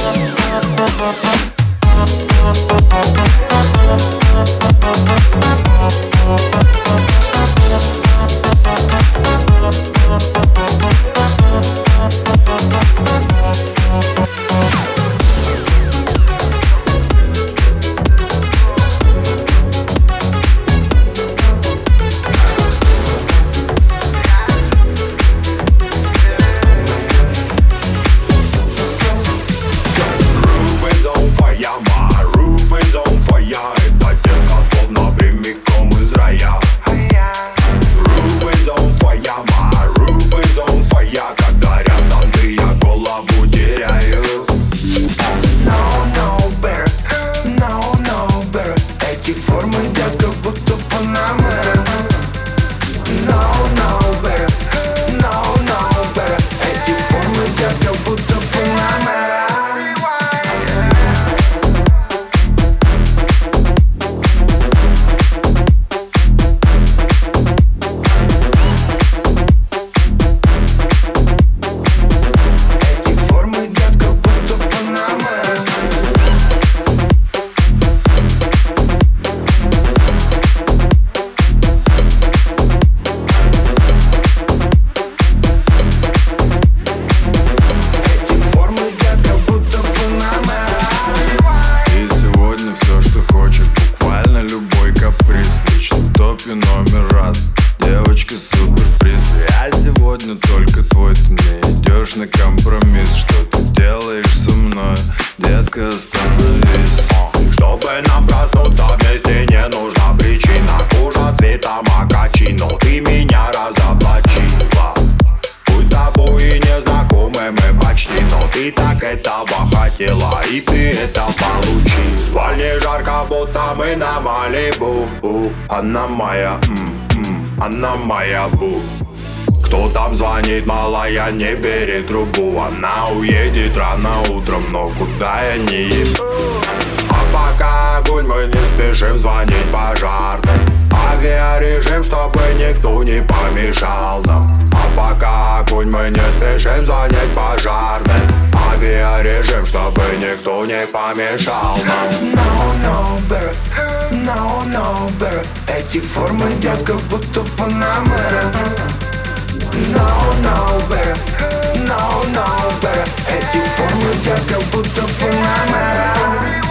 Номер раз, девочка суперприз. Я сегодня только твой, ты не идешь на компромисс. Что ты делаешь со мной, детка, остановись. Чтобы нам проснуться вместе, не нужна причина. Кожа цвета макачино, ты меня разоблачила. Пусть с тобой и не знакомы мы почти, но ты так этого хотела, и ты это получи. В спальне жарко, будто мы на Малибу. Она моя, она моя бу. Кто там звонит, малая, не бери трубу. Она уедет рано утром, но куда я не еду. А пока огонь, мы не спешим звонить пожарным. Авиарежим, чтобы никто не помешал нам. А пока огонь, мы не спешим звонить пожарным. Авиарежим, чтобы никто не помешал нам. No, better, no, better. Эти формы, детка, будто Панамера. No, better, no, better. Эти формы, детка, будто Панамера.